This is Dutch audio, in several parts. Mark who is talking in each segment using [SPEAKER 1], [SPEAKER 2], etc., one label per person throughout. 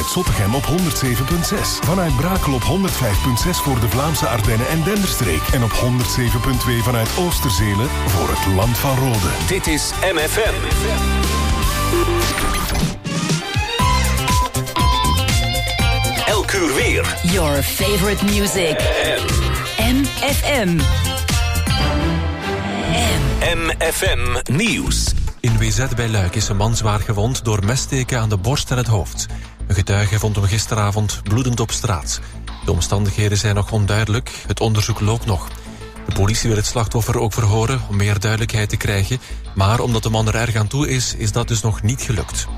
[SPEAKER 1] vanuit Zottegem op 107.6. Vanuit Brakel op 105.6 voor de Vlaamse Ardennen en Denderstreek. En op 107.2 vanuit Oosterzelen voor het Land van Rode.
[SPEAKER 2] Dit is MFM. Elk uur weer.
[SPEAKER 3] Your favorite music. MFM.
[SPEAKER 2] MFM Nieuws.
[SPEAKER 4] In WZ bij Luik is een man zwaar gewond door messteken aan de borst en het hoofd. Een getuige vond hem gisteravond bloedend op straat. De omstandigheden zijn nog onduidelijk, het onderzoek loopt nog. De politie wil het slachtoffer ook verhoren om meer duidelijkheid te krijgen, maar omdat de man er erg aan toe is dat dus nog niet gelukt.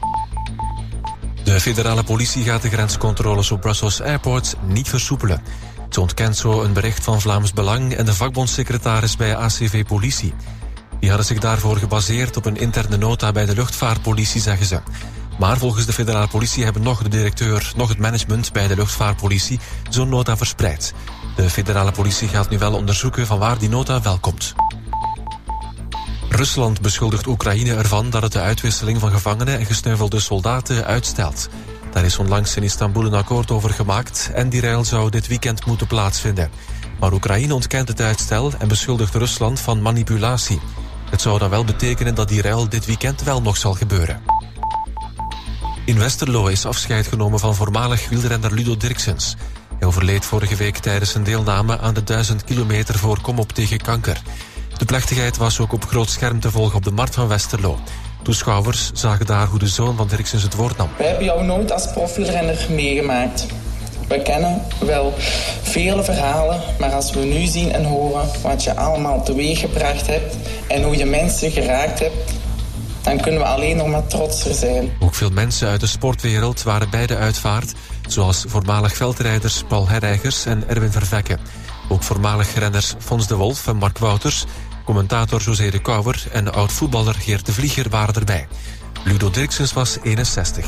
[SPEAKER 4] De federale politie gaat de grenscontroles op Brussels Airport niet versoepelen. Ze ontkent zo een bericht van Vlaams Belang en de vakbondssecretaris bij ACV Politie. Die hadden zich daarvoor gebaseerd op een interne nota bij de luchtvaartpolitie, zeggen ze. Maar volgens de federale politie hebben nog de directeur, nog het management bij de luchtvaartpolitie zo'n nota verspreid. De federale politie gaat nu wel onderzoeken van waar die nota wel komt. Rusland beschuldigt Oekraïne ervan dat het de uitwisseling van gevangenen en gesneuvelde soldaten uitstelt. Daar is onlangs in Istanbul een akkoord over gemaakt en die ruil zou dit weekend moeten plaatsvinden. Maar Oekraïne ontkent het uitstel en beschuldigt Rusland van manipulatie. Het zou dan wel betekenen dat die ruil dit weekend wel nog zal gebeuren. In Westerlo is afscheid genomen van voormalig wielrenner Ludo Dirksens. Hij overleed vorige week tijdens zijn deelname aan de 1000 kilometer voor Kom op tegen kanker. De plechtigheid was ook op groot scherm te volgen op de Markt van Westerlo. Toeschouwers zagen daar hoe de zoon van Dirksens het woord nam.
[SPEAKER 5] We hebben jou nooit als profielrenner meegemaakt. We kennen wel vele verhalen, maar als we nu zien en horen wat je allemaal teweeggebracht hebt en hoe je mensen geraakt hebt, dan kunnen we alleen nog maar trotser zijn.
[SPEAKER 4] Ook veel mensen uit de sportwereld waren bij de uitvaart, zoals voormalig veldrijders Paul Herreigers en Erwin Vervekke. Ook voormalig renners Fons de Wolf en Mark Wouters, commentator José de Kouwer en oud-voetballer Geert de Vlieger waren erbij. Ludo Dirksens was 61.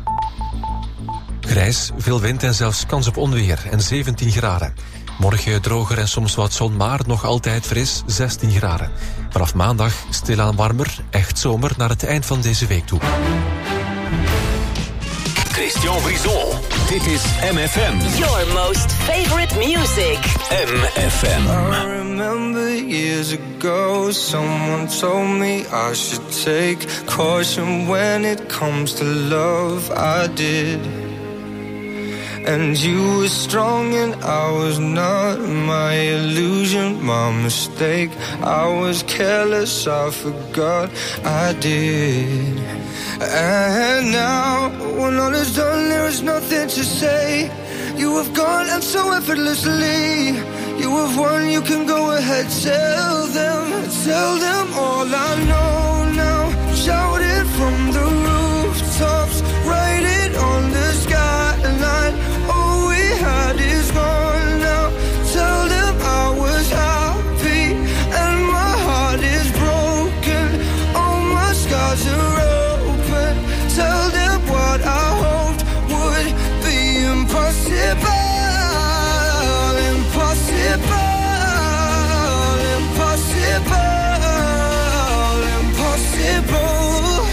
[SPEAKER 4] Grijs, veel wind en zelfs kans op onweer en 17 graden. Morgen droger en soms wat zon, maar nog altijd fris, 16 graden. Vanaf maandag stilaan warmer, echt zomer naar het eind van deze week toe.
[SPEAKER 2] Christian Brison. Dit is MFM.
[SPEAKER 3] Your most favorite music.
[SPEAKER 2] MFM.
[SPEAKER 6] I remember years ago someone told me I should take caution when it comes to love. I did. And you were strong and I was not. My illusion, my mistake. I was careless, I forgot I did. And now, when all is done, there is nothing to say. You have gone and so effortlessly. You have won, you can go ahead, tell them all I know now. Shout it from the rooftops, write it on the skyline. All we had is gone now. Tell them I was happy and my heart is broken. All my scars are open. Tell them what I hoped would be impossible. Impossible. Impossible.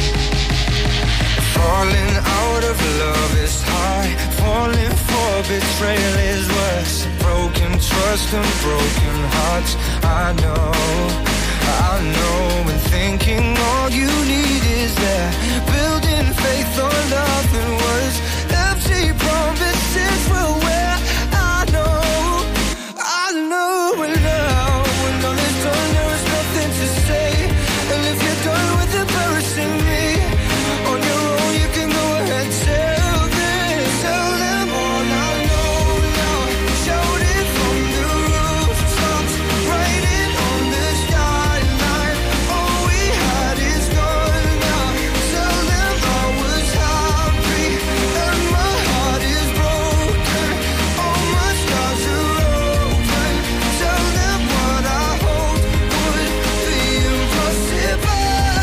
[SPEAKER 6] Falling out of love is high. Falling for betrayal is worse. Broken trust and broken hearts. I know. And thinking all you need is there. Building faith on nothing words. Empty promises will wear. I know. And now when all is done, there is nothing to say. And if you're done with embarrassing me, on your own you can go ahead, tell them all I know now. Shout it from the rooftops, write it on the skyline. All we had is gone now. Tell them I was happy and my heart is broken. All my scars are open. Tell them what I hoped would be impossible.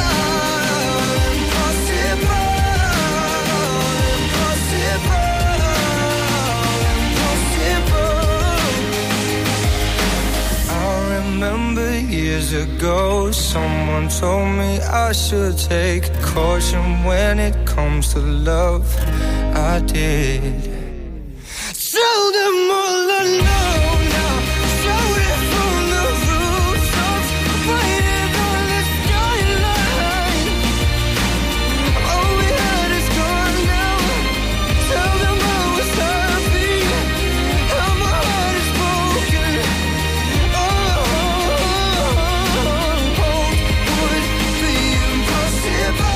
[SPEAKER 6] I remember years ago someone told me I should take caution when it comes to love. I did. Tell them all alone now. Shout it from the rooftops. Waiting on the skyline. All we had is gone now. Tell them I was happy. How my heart is broken. Would be impossible.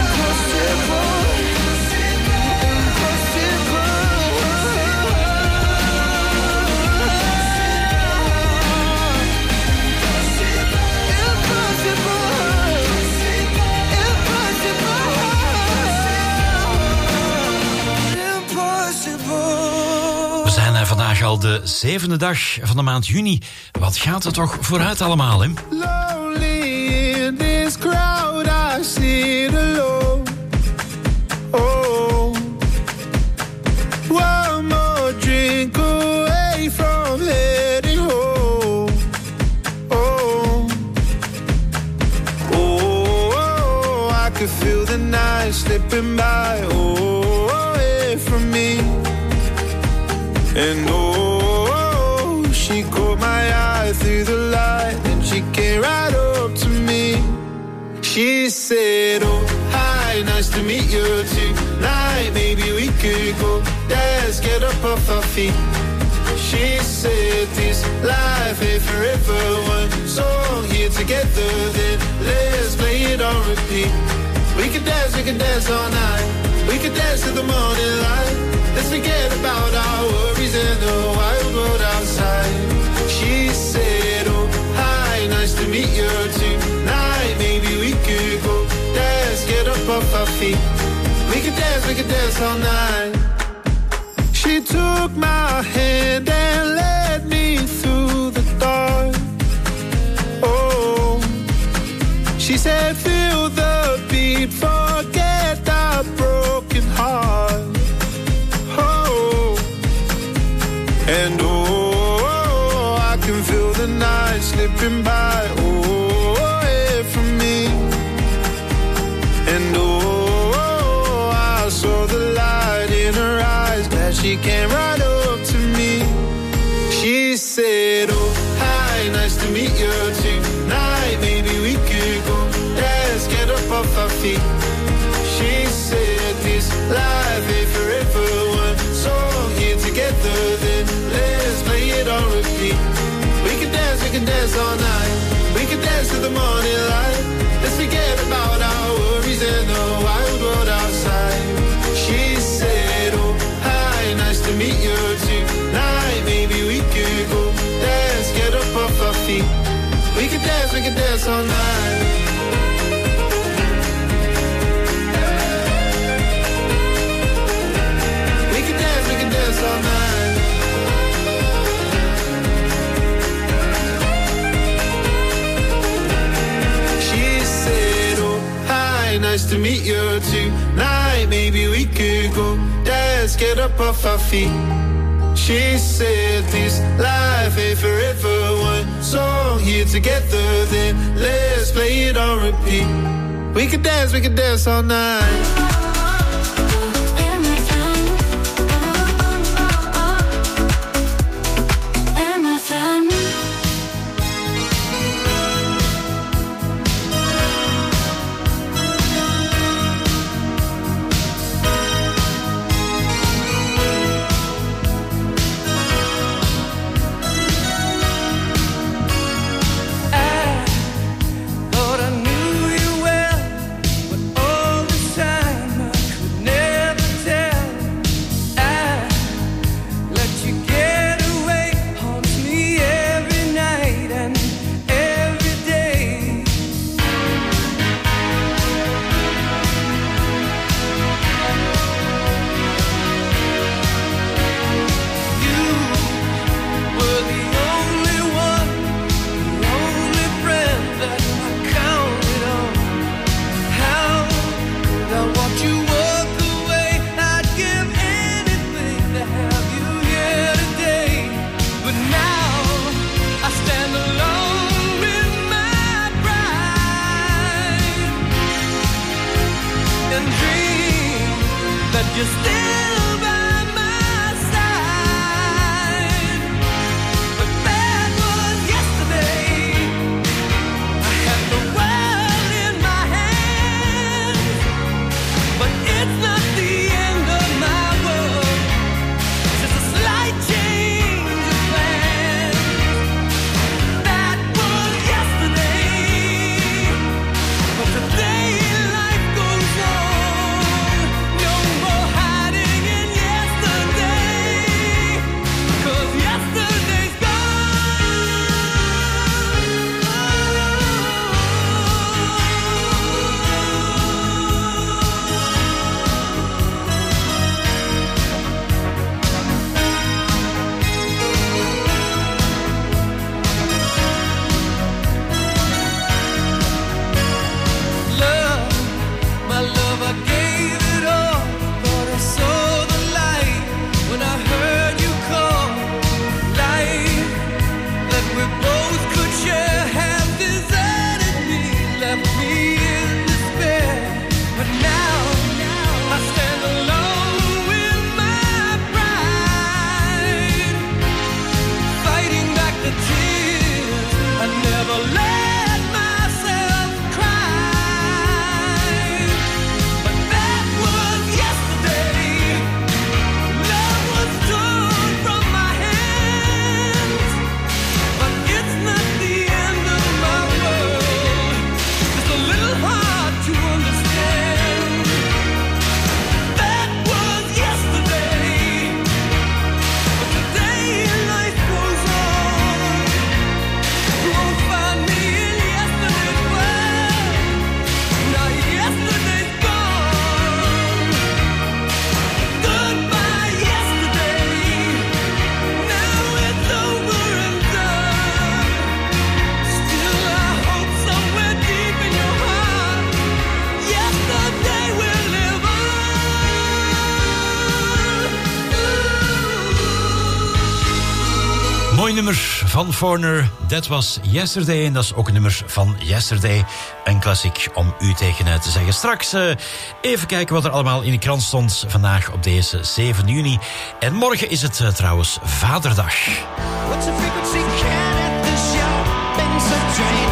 [SPEAKER 7] We zijn vandaag al de 7e dag van de maand juni. Wat gaat er toch vooruit allemaal, hè?
[SPEAKER 6] Lonely in this crowd, I sit alone. Oh, one more drink away from heading home. Oh, I could feel the night slipping by. Oh, away from me. And she caught my eye through the light, and she came right up to me. She said, oh, hi, nice to meet you tonight. Maybe we could go dance, get up off our feet. She said, this life ain't forever. One song here together, then let's play it on repeat. We can dance all night. We can dance till the morning light. Let's forget about our worries and the wild world outside. She said, oh, hi, nice to meet you tonight. Maybe we could go dance, get up off our feet. We could dance all night. She took my hand and led me through the dark. Oh, she said, feel the beat, forget our broken heart. And I can feel the night slipping by, away from me. And I saw the light in her eyes, glad she came right up to me. She said, oh, hi, nice to meet you tonight. Maybe we could go dance, get up off our feet. She said, this life ain't forever. One song here together, then let's play it on repeat. We can dance all night. We can dance till the morning light. Let's forget about our worries and the wild world outside. She said, oh, hi, nice to meet you tonight. Maybe we could go dance, get up off our feet. We can dance all night. We can dance all night. She said, oh, hi, nice to meet you tonight. Maybe we could go dance, get up off our feet. She said, this life ain't forever. One song here together, then let's play it on repeat. We could dance all night.
[SPEAKER 8] You're still
[SPEAKER 7] Mooi nummer van Foreigner, dat was Yesterday. En dat is ook een nummer van Yesterday. Een klassiek om u tegen te zeggen. Straks even kijken wat er allemaal in de krant stond vandaag op deze 7 juni. En morgen is het trouwens Vaderdag.
[SPEAKER 8] What's the frequency can at the show? Been so trained.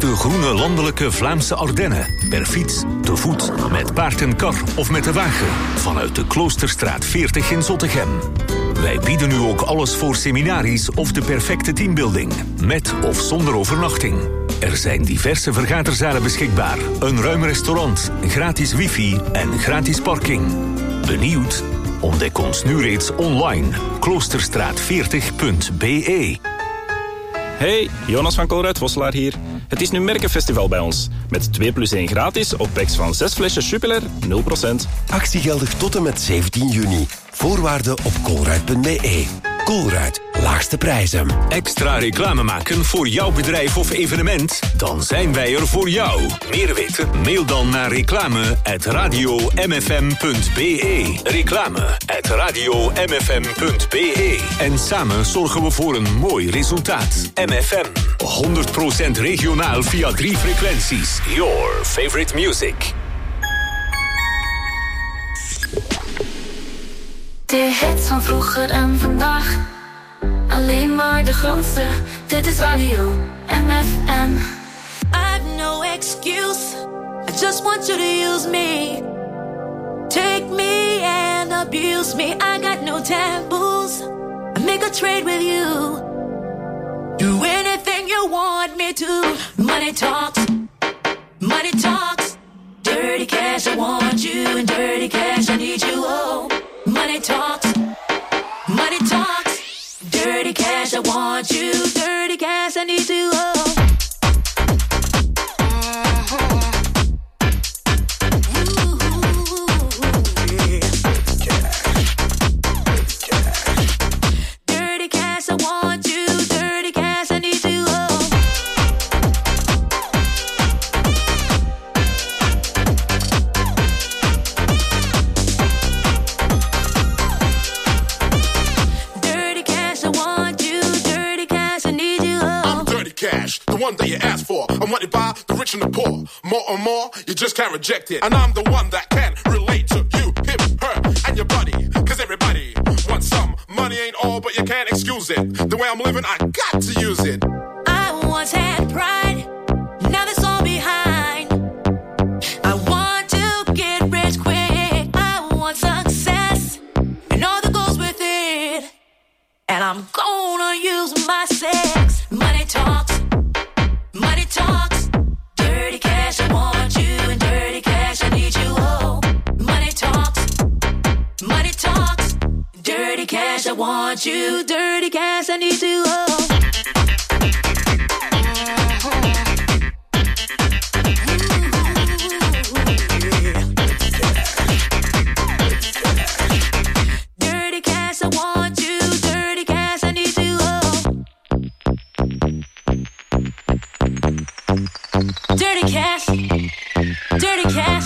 [SPEAKER 2] de groene landelijke Vlaamse Ardennen. Per fiets, te voet, met paard en kar of met de wagen. Vanuit de Kloosterstraat 40 in Zottegem. Wij bieden u ook alles voor seminaries of de perfecte teambuilding. Met of zonder overnachting. Er zijn diverse vergaderzalen beschikbaar. Een ruim restaurant, gratis wifi en gratis parking. Benieuwd? Ontdek ons nu reeds online. Kloosterstraat40.be.
[SPEAKER 9] Hey, Jonas van Colruyt-Vosselaar hier. Het is nu Merkenfestival bij ons. Met 2+1 gratis op packs van 6 flesjes Jupiler, 0%.
[SPEAKER 10] Actie geldig tot en met 17 juni. Voorwaarden op colruyt.be. Colruyt, laagste prijzen.
[SPEAKER 2] Extra reclame maken voor jouw bedrijf of evenement? Dan zijn wij er voor jou. Meer weten? Mail dan naar reclame@radiomfm.be. Reclame@radiomfm.be. En samen zorgen we voor een mooi resultaat. MFM. 100% regionaal via 3 frequenties. Your favorite music.
[SPEAKER 11] De hits van vroeger en vandaag. Alleen maar de grootste. Dit is Radio MFM.
[SPEAKER 8] I've no excuse. I just want you to use me. Take me and abuse me. I got no taboos. I make a trade with you. Do anything you want me to. Money talks. Money talks. Dirty cash, I want you. And dirty cash, I need you. Oh. Money talks, money talks. Dirty cash, I want you. Dirty cash, I need you. Oh. Dirty cash, I want you. Dirty cash, I need you. Oh.
[SPEAKER 12] The one that you asked for. I'm wanted by the rich and the poor. More and more, you just can't reject it. And I'm the one that can relate to you, him, her, and your buddy. Cause everybody wants some. Money ain't all, but you can't excuse it. The way I'm living, I got to use it.
[SPEAKER 8] I once had pride, now that's all behind. I want to get rich quick. I want success, and all that goes with it. And I'm gonna use my sex. Money talks. Money talks, dirty cash, I want you, and dirty cash, I need you, oh. Money talks, dirty cash, I want you, dirty cash, I need you, oh. Dirty cash, I want you, dirty cash, I need you, oh. Dirty cash, dirty cash.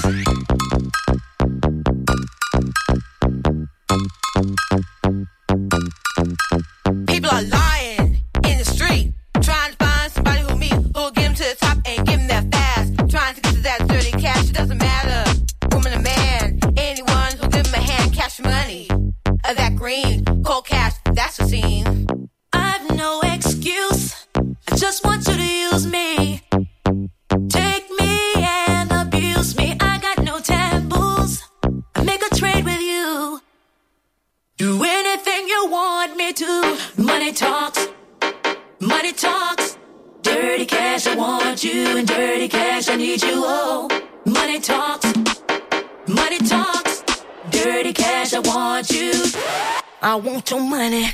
[SPEAKER 13] People are lying in the street, trying to find somebody who'll get them to the top and give them that fast. Trying to get to that dirty cash, it doesn't matter, woman or man. Anyone who'll give them a hand, cash money. That green, cold cash, that's the scene.
[SPEAKER 8] I've no excuse, I just want you to use me. Take me and abuse me. I got no taboos. I make a trade with you. Do anything you want me to. Money talks. Money talks. Dirty cash, I want you. And dirty cash, I need you. Oh. Money talks. Money talks. Dirty cash, I want you. I want your money.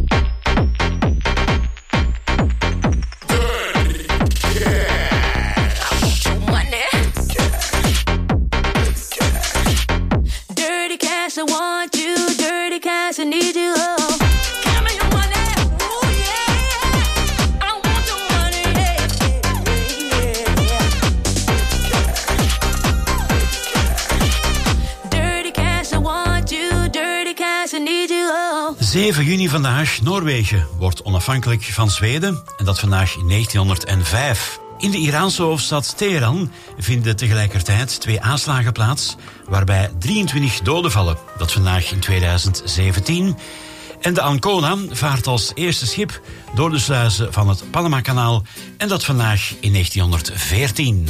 [SPEAKER 8] Dirty cash, I want you. Dirty cash, I need you. Oh, give me your money. Ooh, yeah. I want your money. Yeah. Dirty cash, I want you. Dirty cash, I need you. Oh.
[SPEAKER 7] 7 juni vandaag. Noorwegen wordt onafhankelijk van Zweden. En dat vandaag in 1905. In de Iraanse hoofdstad Teheran vinden tegelijkertijd 2 aanslagen plaats, waarbij 23 doden vallen. Dat vandaag in 2017. En de Ancona vaart als eerste schip door de sluizen van het Panama-kanaal. En dat vandaag in 1914.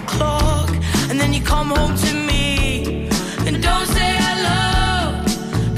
[SPEAKER 8] And then you come home to me and don't say I love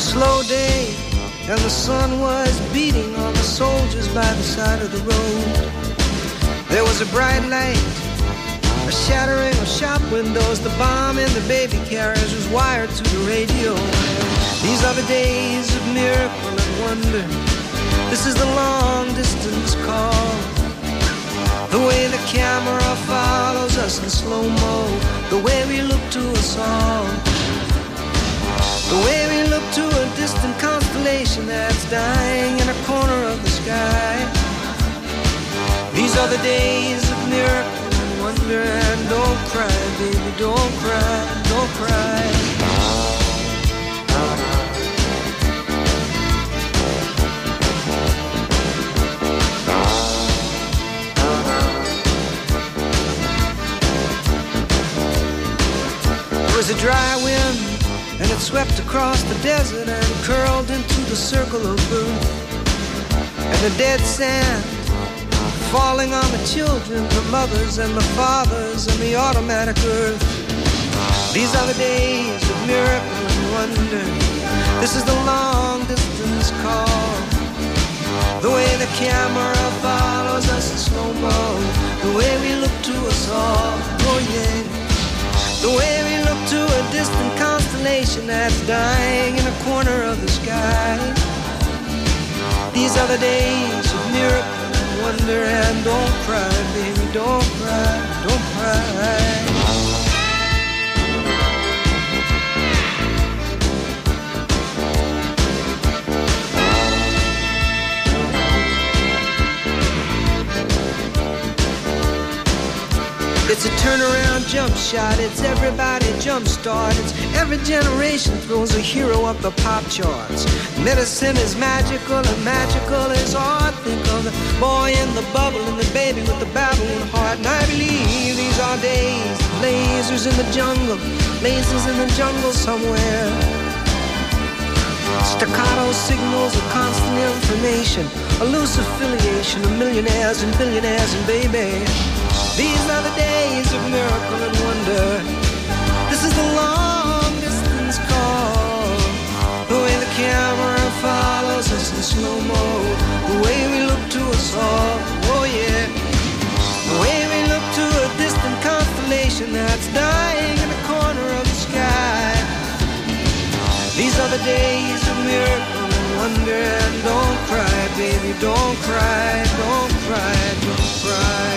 [SPEAKER 14] slow day, and the sun was beating on the soldiers by the side of the road. There was a bright light, a shattering of shop windows. The bomb in the baby carriage was wired to the radio. These are the days of miracle and wonder. This is the long distance call. The way the camera follows us in slow-mo, the way we look to us all, the way we look to a distant constellation that's dying in a corner of the sky. These are the days of miracle and wonder. And don't cry, baby, don't cry, don't cry. There was a dry wind, and it swept across the desert and curled into the circle of blue. And the dead sand falling on the children, the mothers and the fathers and the automatic earth. These are the days of miracle and wonder. This is the long distance call. The way the camera follows us in slow-mo, the way we look to us all, oh yeah. The way we look to a distant constellation that's dying in a corner of the sky. These are the days of miracle and wonder. And don't cry, baby, don't cry, don't cry. It's a turnaround jump shot, it's everybody jump start. It's every generation throws a hero up the pop charts. Medicine is magical and magical is art. Think of the boy in the bubble and the baby with the baboon heart. And I believe these are days, lasers in the jungle, lasers in the jungle somewhere. Staccato signals of constant information, a loose affiliation of millionaires and billionaires and baby. These are the days of miracle and wonder. This is the long distance call. The way the camera follows us in slow-mo, the way we look to us all, oh yeah. The way we look to a distant constellation that's dying in the corner of the sky. These are the days of miracle and wonder. And don't cry, baby, don't cry, don't cry, don't cry.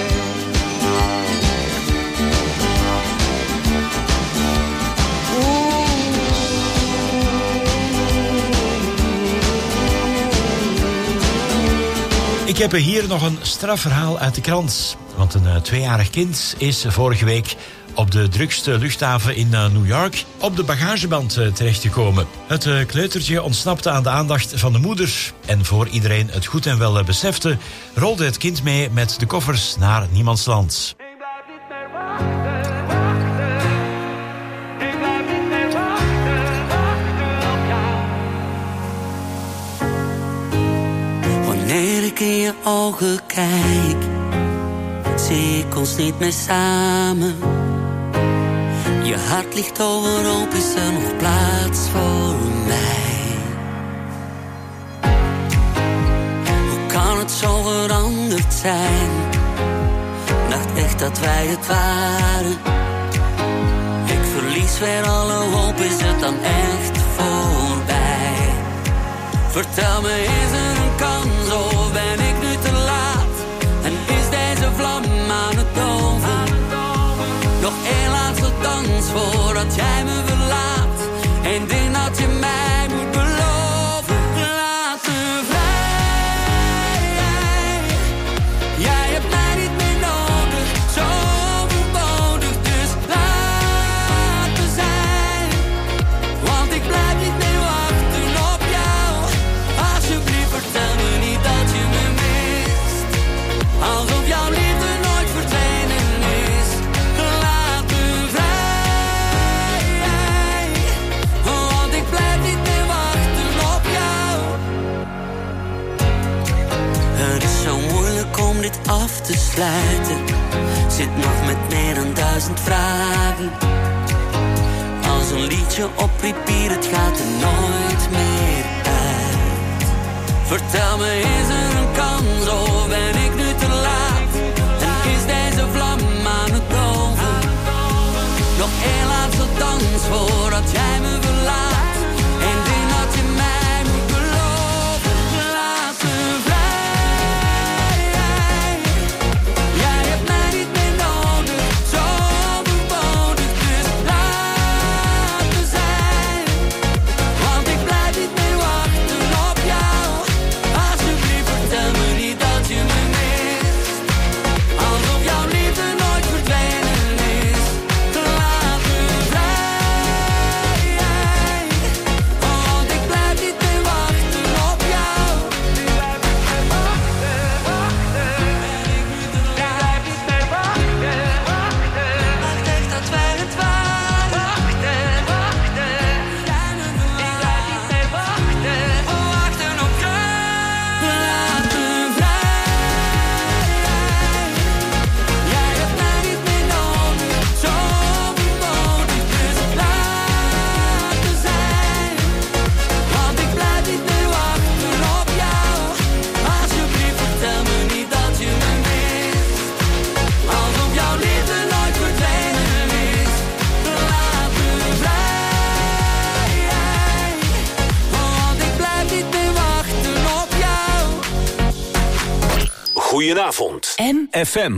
[SPEAKER 7] Ik heb hier nog een strafverhaal uit de krant. Want een 2-jarig kind is vorige week op de drukste luchthaven in New York op de bagageband terechtgekomen. Het kleutertje ontsnapte aan de aandacht van de moeder. En voor iedereen het goed en wel besefte, rolde het kind mee met de koffers naar niemandsland.
[SPEAKER 15] Wanneer ik in je ogen kijk, zie ik ons niet meer samen. Je hart ligt overhoop, is er nog plaats voor mij? Hoe kan het zo veranderd zijn? Dacht echt dat wij het waren. Ik verlies weer alle hoop, is het dan echt voorbij? Vertel me, is er een kans of ben ik nu te laat? En is deze vlam aan het doven? Nog één laatste dans voordat jij me verlaat. Eén ding dat je mij moet beloven. Laat me vrij. Jij hebt mij niet meer nodig, zo overbodig. Dus laat me zijn, want ik blijf niet meer wachten op jou. Alsjeblieft vertel me niet dat je me mist, alsof jouw liefde nooit verdwenen is. Laat me vrij, want ik blijf niet meer wachten op jou. Het is zo moeilijk om dit af te sluiten. Zit nog met meer dan 1000 vragen. Als een liedje op repeat, het gaat er nooit meer uit. Vertel me, is er een kans of ben ik nu te laat? En is deze vlam aan het doven? Nog één laatste dans voordat jij me verlaat. Eén ding dat je mij moet beloven. Laat me vrij. Jij hebt mij niet meer nodig, zo overbodig. Dus laat me zijn. Want ik blijf niet meer wachten op jou. Alsjeblieft vertel me niet dat je me mist. Alsof jouw liefde nooit verdwenen is. Laat me vrij. Want ik blijf niet meer wachten op jou. Ik blijf niet meer wachten. Dacht echt dat wij het waren. Jij me verlaat. Ik blijf niet meer wachten. We wachten op jou. Laat me vrij. Jij hebt mij niet meer nodig, zo overbodig. Dus laat me zijn. Want ik blijf niet meer wachten op jou. Alsjeblieft vertel me niet dat je me mist. Alsof jouw liefde nooit verdwenen is. Laat me vrij. Want ik blijf niet meer wachten op jou.
[SPEAKER 2] Goedenavond. FM.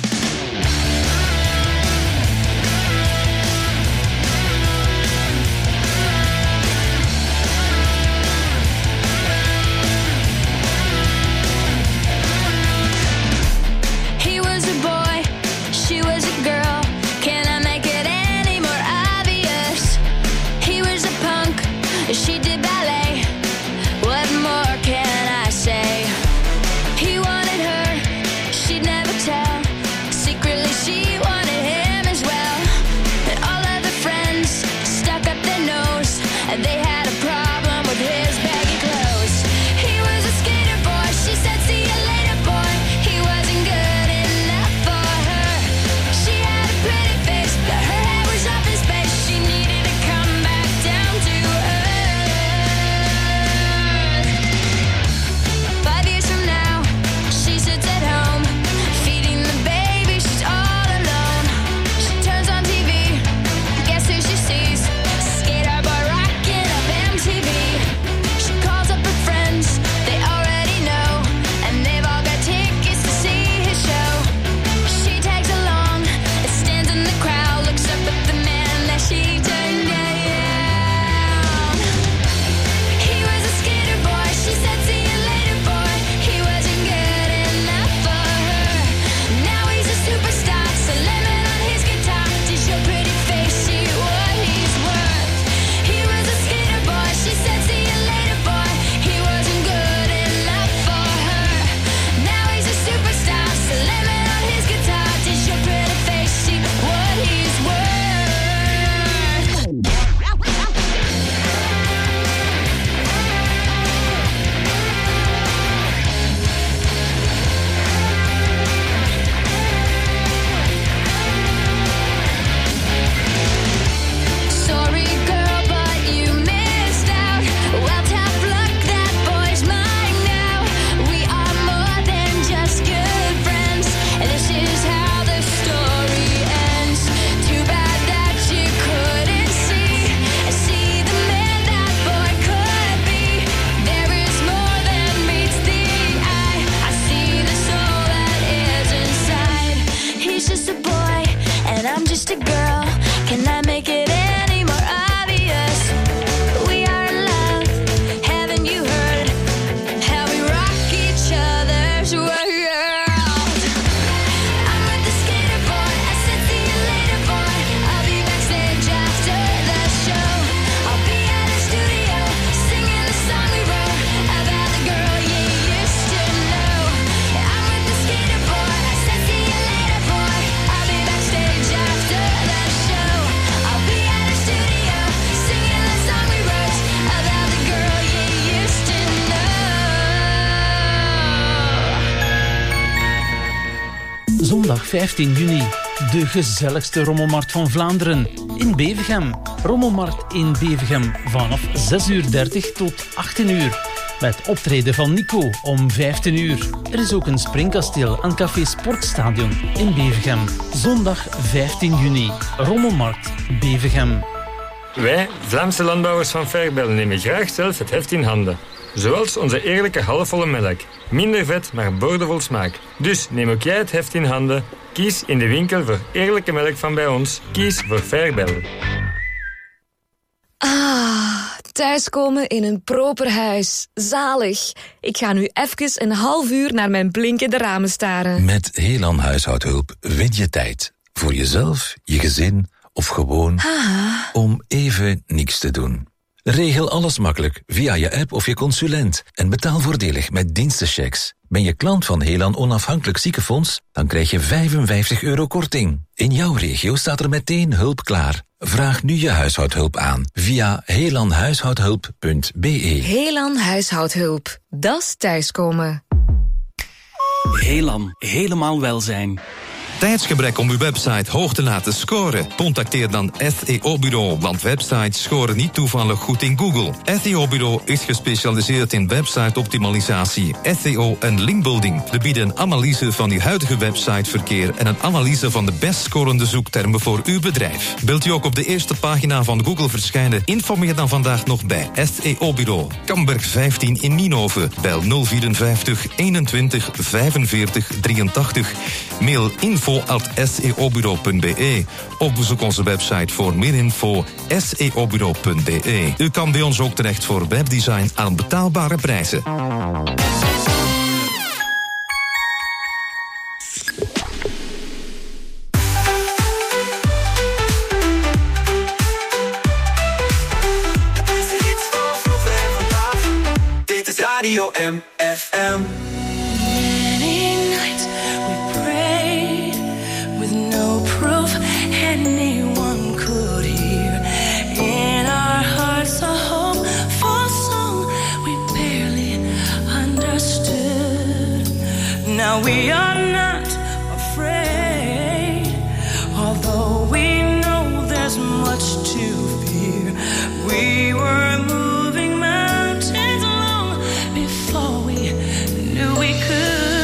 [SPEAKER 8] He was a boy, she was a girl. Can I make it any more obvious? He was a punk, she did ballet. What more can I say? He wanted her, she'd never tell. Secretly she wanted him as well. And all of the friends stuck up their nose, and they had a problem with his baggy clothes. He was a skater boy, she said see you later boy. He wasn't good enough for her. She had a pretty face, but her head was off his face. She needed to come back down to earth. 5 years from now, she sits at home, feeding the baby, she's all alone. She turns on TV, guess who she sees? Skater boy rocking up MTV. She calls up her friends, they already know, and they've all got tickets to see his show. She tags along, and stands in the crowd, looks up at the man that she turned down. He was a skater boy, she said see you later boy. He wasn't good enough for her. Now he's a superstar, slamming on his guitar. Does your pretty face see what he's worth? He was a skater boy, she said see you later boy. He wasn't good enough for her. Now he's a superstar, slamming on his guitar. Does your pretty face see what he's worth? Sorry girl, but you missed out. Well, tough luck, that boy's mine now. We are more than just good friends. This is how the story ends. Too bad that you couldn't see the man that boy could be. There is more than meets the eye. I see the soul that is inside. He's just a boy, and I'm just a girl. Can I make it any more obvious? We are in love, haven't you heard? How we rock each other's world. I'm with the skater boy, I said see you later boy. I'll be backstage after the show. I'll be at the studio, singing the song we wrote about the girl you used to know. I'm with the skater boy, I said see you later boy. I'll be backstage after the show. I'll be at the studio, singing the song we wrote about the girl you used to know.
[SPEAKER 16] Zondag 15 juni. de gezelligste rommelmarkt van Vlaanderen in Bevergem. Rommelmarkt in Bevergem vanaf 6:30 tot 18 uur. Met optreden van Nico om 15 uur. Er is ook een springkasteel aan Café Sportstadion in Bevergem. Zondag 15 juni. Rommelmarkt Bevergem.
[SPEAKER 17] Wij, Vlaamse landbouwers van Fairbel, nemen graag zelf het heft in handen. Zoals onze eerlijke halfvolle melk. Minder vet, maar boordevol smaak. Dus neem ook jij het heft in handen. Kies in de winkel voor eerlijke melk van bij ons. Kies voor Fairbel.
[SPEAKER 18] Thuiskomen in een proper huis. Zalig. Ik ga nu even een half uur naar mijn blinkende ramen staren.
[SPEAKER 19] Met Helan Huishoudhulp win je tijd. Voor jezelf, je gezin of gewoon om even niks te doen. Regel alles makkelijk via je app of je consulent en betaal voordelig met dienstenchecks. Ben je klant van Helan Onafhankelijk Ziekenfonds, dan krijg je €55 korting. In jouw regio staat er meteen hulp klaar. Vraag nu je huishoudhulp aan via helanhuishoudhulp.be.
[SPEAKER 18] Helan Huishoudhulp. Dat is thuiskomen.
[SPEAKER 20] Helan, helemaal welzijn.
[SPEAKER 21] Tijdsgebrek om uw website hoog te laten scoren? Contacteer dan SEO-bureau, want websites scoren niet toevallig goed in Google. SEO-bureau is gespecialiseerd in website-optimalisatie, SEO en linkbuilding. We bieden een analyse van uw huidige websiteverkeer en een analyse van de best scorende zoektermen voor uw bedrijf. Wilt u ook op de eerste pagina van Google verschijnen? Informeer dan vandaag nog bij SEO-bureau. Kamberg 15 in Nienhoven. Bel 054 21 45 83. Mail info@seobureau.be of bezoek onze website voor meer info seobureau.be. U kan bij ons ook terecht voor webdesign aan betaalbare prijzen.
[SPEAKER 6] Dit is Radio MFM.
[SPEAKER 8] Anyone could hear in our hearts a hopeful song we barely understood. Now we are not afraid, although we know there's much to fear. We were moving mountains long before we knew we could.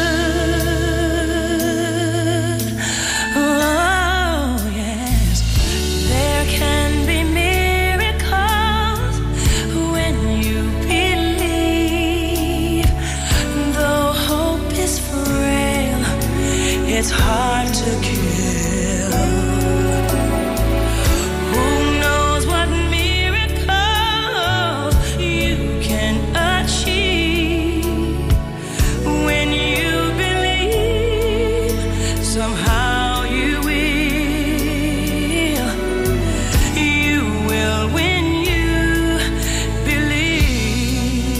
[SPEAKER 8] It's hard to kill. Who knows what miracle you can achieve when you believe somehow you will. You will when you believe.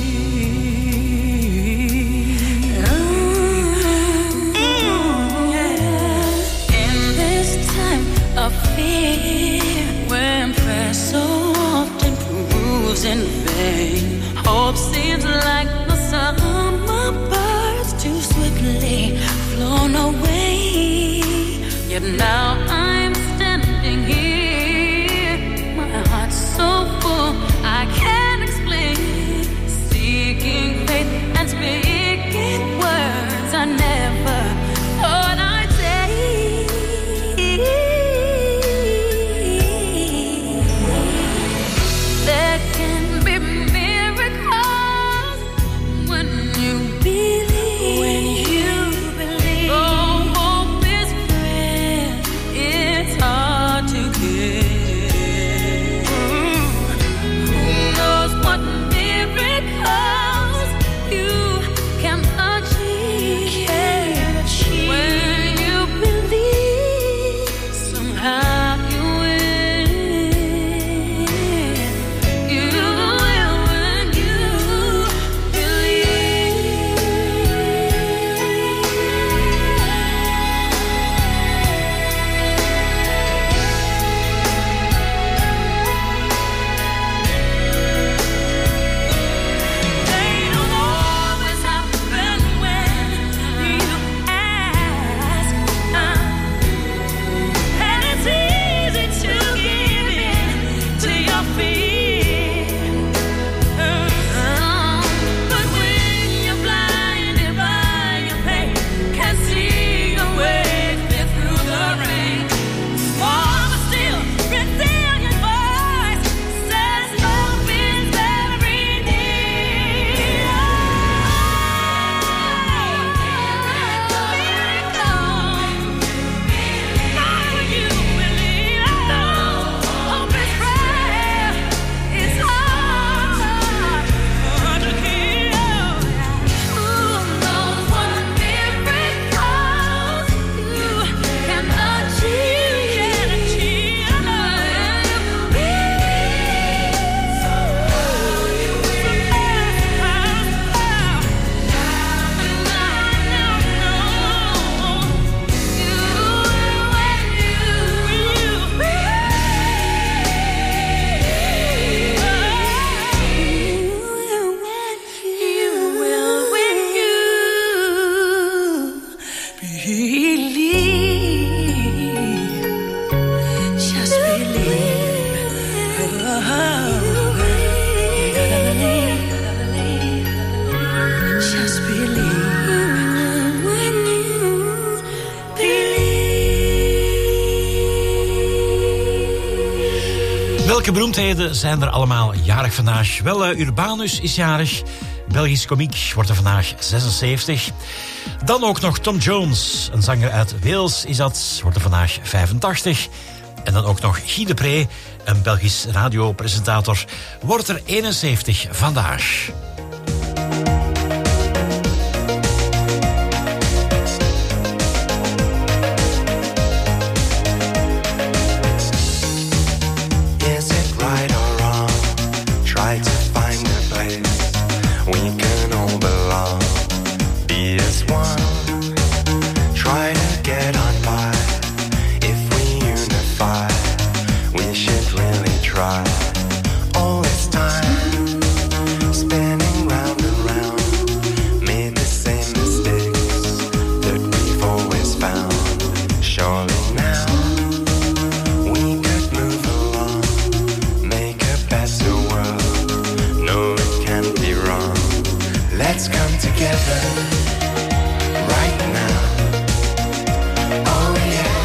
[SPEAKER 8] Of fear, when prayer so often proves in vain. Hope seems like the summer birds too swiftly flown away. Yet now I'm standing here, my heart's so full I can't explain. Seeking faith and speaking words I never thought I'd say. There can be miracles when you believe. When you believe. Oh, hope is frail. Just believe when you believe.
[SPEAKER 7] Welke beroemdheden zijn er allemaal jarig vandaag? Wel, Urbanus is jarig. Belgisch komiek wordt er vandaag 76. Dan ook nog Tom Jones, een zanger uit Wales is dat, wordt er vandaag 85. En dan ook nog Guy de Pre, een Belgisch radiopresentator, wordt er 71 vandaag.
[SPEAKER 20] Is it right or wrong? Try to find a place we can all belong. Be as one. Try to get on by. If we unify, we should really try. All this time, spinning round and round, made the same mistakes that we've always found. Surely now we could move along, make a better world. No, it can't be wrong. Let's come together right now. Oh yeah,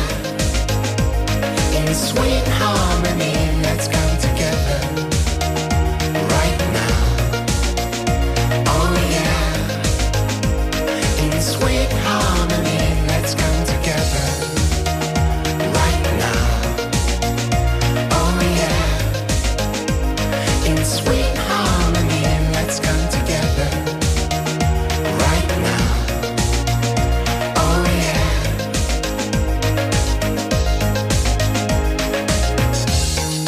[SPEAKER 20] in sweet harmony. Let's come together right now. Oh yeah, in sweet harmony. Let's come together right now. Oh yeah, in sweet harmony. Let's come together right now. Oh yeah.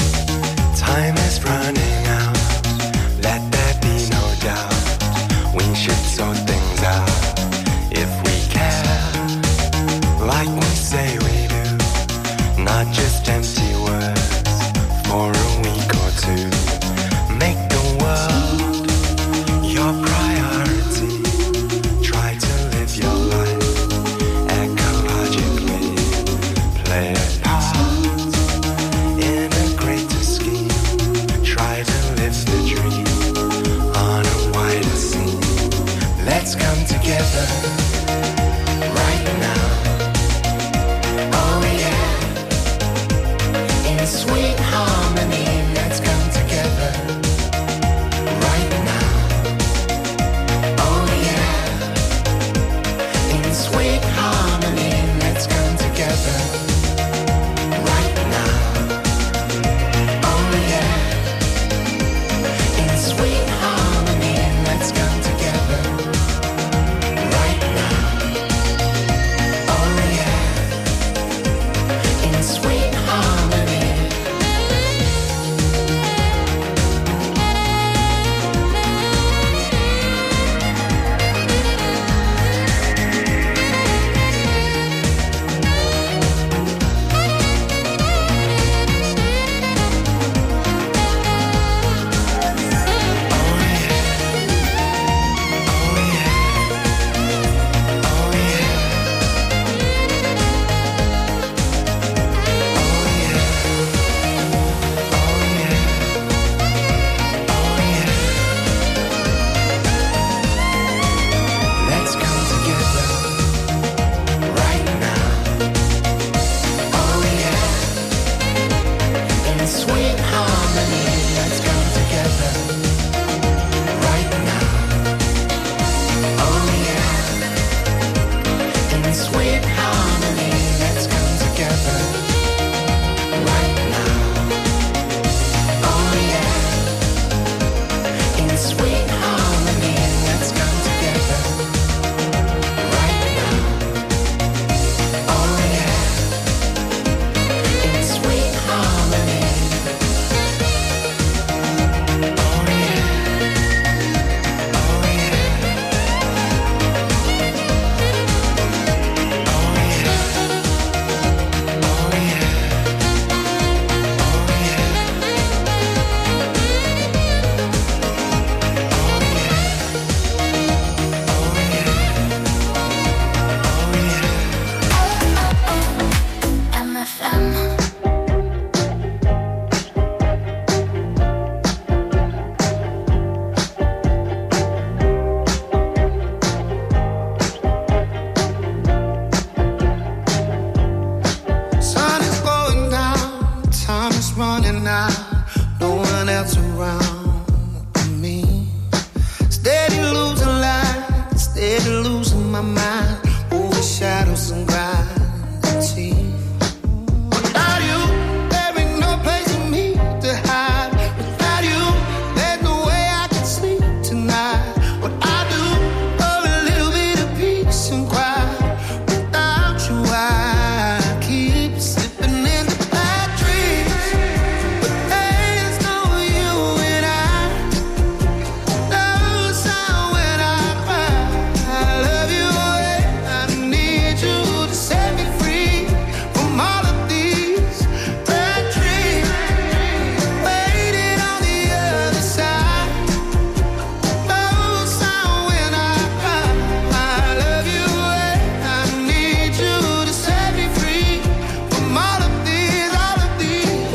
[SPEAKER 1] running out, no one else around but me. Steady losing light, steady losing my mind, over shadows and gravity. Without you, there ain't no place for me to hide. Without you, there's no way I can sleep tonight. What I do for a little bit of peace and quiet. Without you, I keep slipping into bad dreams. But there's no you and I. No sound when I cry. I love you and I need you to set me free from all of these bad dreams. Waiting on the other side. No sound when I cry. I love you and I need you to set me free from all of these bad dreams.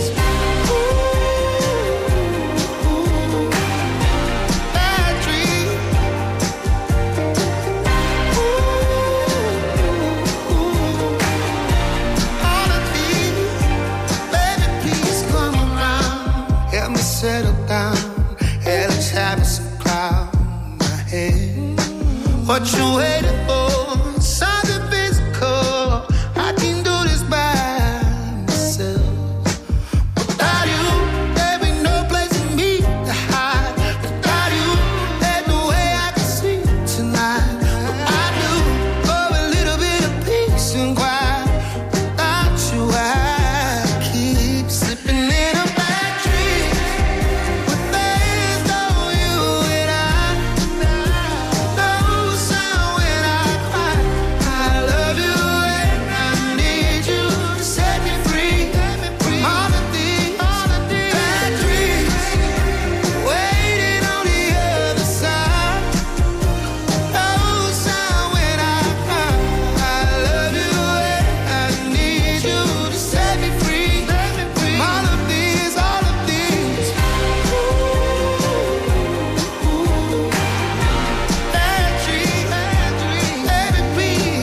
[SPEAKER 1] All of these, baby, please come around. Help me settle down. Hell is having some cloud in my head. What you waiting for? Something physical. I can do this by myself. Without you, there ain't no place for me to hide. Without you, there's no way I can sleep tonight. What I do for a little bit of peace and quiet. Without you, I keep slipping in a bad dream. But there's no you and I. No sound when I cry. I love you and I need you to set me free from all of these bad dreams. Waiting on the other side. No sound when I cry. I love you and I need you to set me free from all of these bad dreams. Baby, please.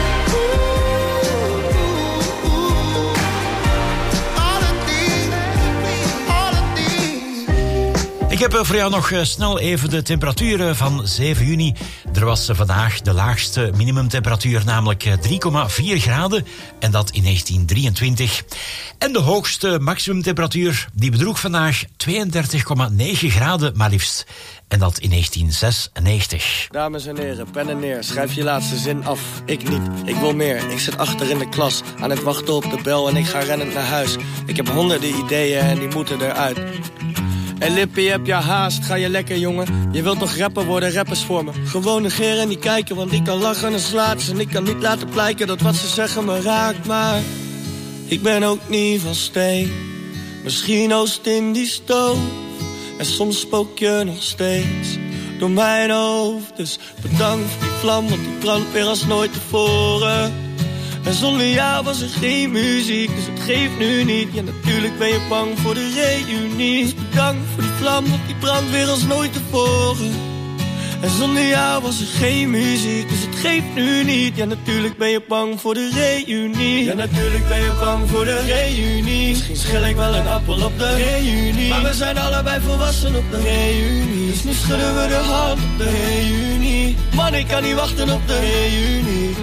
[SPEAKER 1] All of these.
[SPEAKER 7] Ik heb voor jou nog snel even de temperaturen van 7 juni. Er was vandaag de laagste minimumtemperatuur, namelijk 3,4 graden. En dat in 1923. En de hoogste maximumtemperatuur, die bedroeg vandaag 32,9 graden maar liefst. En dat in 1996.
[SPEAKER 22] Dames en heren, pen en neer, schrijf je laatste zin af. Ik niet, ik wil meer. Ik zit achter in de klas, aan het wachten op de bel en ik ga rennend naar huis. Ik heb honderden ideeën en die moeten eruit. Hey Lippie, heb je haast? Ga je lekker, jongen? Je wilt toch rapper worden, rappers voor me. Gewoon negeren en niet kijken, want ik kan lachen en slaat ze. En ik kan niet laten blijken dat wat ze zeggen me raakt. Maar ik ben ook niet van steen. Misschien oost in die stoof. En soms spook je nog steeds door mijn hoofd. Dus bedankt voor die vlam, want die brandt weer als nooit tevoren. En zonder jou was er geen muziek, dus het geeft nu niet. Ja, natuurlijk ben je bang voor de reunie. Dus bedankt voor die vlam, want die brandt weer als nooit tevoren. En zonder jou was er geen muziek, dus het geeft nu niet. Ja, natuurlijk ben je bang voor de reunie. Ja, natuurlijk ben je bang voor de reunie. Misschien schil ik wel een appel op de reunie. Maar we zijn allebei volwassen op de reunie. Dus nu schudden we de hand op de reunie. Man, ik kan niet wachten op de reunie.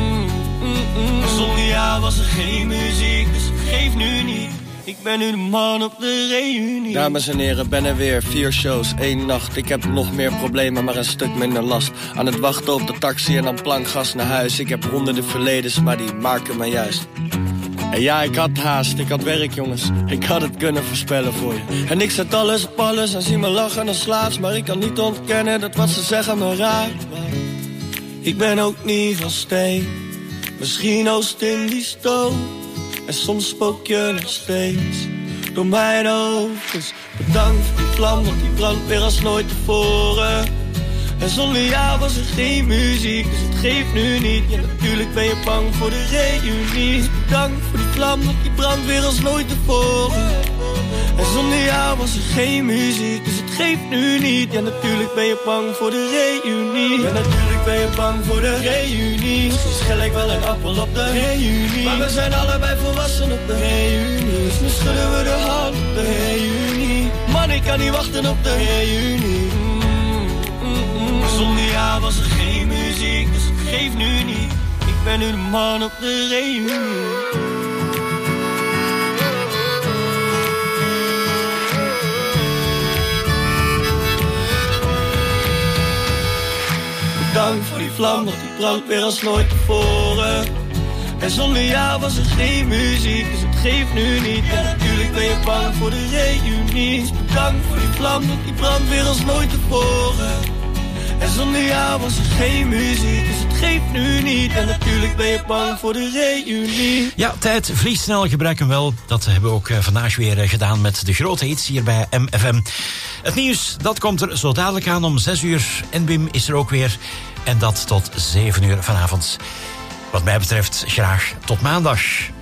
[SPEAKER 22] Zonder jou was er geen muziek, dus het geeft nu niet. Ik ben nu de man op de reunie. Dames en heren, ben er weer. 4 shows, 1 nacht. Ik heb nog meer problemen, maar een stuk minder last. Aan het wachten op de taxi en dan plankgas naar huis. Ik heb honderden verledens, maar die maken me juist. En ja, ik had haast, ik had werk, jongens. Ik had het kunnen voorspellen voor je. En ik zet alles op alles en zie me lachen als laatst. Maar ik kan niet ontkennen dat wat ze zeggen me raakt. Ik ben ook niet van steen. Misschien oost in die stoof. En soms spook je nog steeds door mijn hoofd. Dus bedankt voor die vlam, want die brandt weer als nooit tevoren. En zonder jou was er geen muziek, dus het geeft nu niet. Ja, natuurlijk ben je bang voor de reunie. Dus bedankt voor die vlam, want die brandt weer als nooit tevoren. En zonder jou was er geen muziek, dus het geeft nu niet. Ja, natuurlijk ben je bang voor de reunie. Ja, natuurlijk ben je bang voor de reunie. Misschien schil ik wel een appel op de reunie. Maar we zijn allebei volwassen op de reunie. Dus nu schudden we de hand kan niet wachten op de reunie. Zonder jou was er geen muziek, dus het geeft nu niet. Ik ben nu de man op de reunie. Bedankt voor die vlam, want die brandt weer als nooit tevoren. En zonder jou was er geen muziek, dus het geeft nu niet. En natuurlijk ben je bang voor de reunies. Bedankt voor die vlam, want die brandt weer als nooit tevoren. En zonder jou was er geen muziek, dus het geeft nu niet. En natuurlijk ben je bang voor de reunie.
[SPEAKER 7] Ja, tijd vliegt snel, gebruik hem wel. Dat hebben we ook vandaag weer gedaan met de grote hits hier bij MFM. Het nieuws, dat komt er zo dadelijk aan om 6 uur. En Wim is er ook weer. En dat tot 7 uur vanavond. Wat mij betreft graag tot maandag.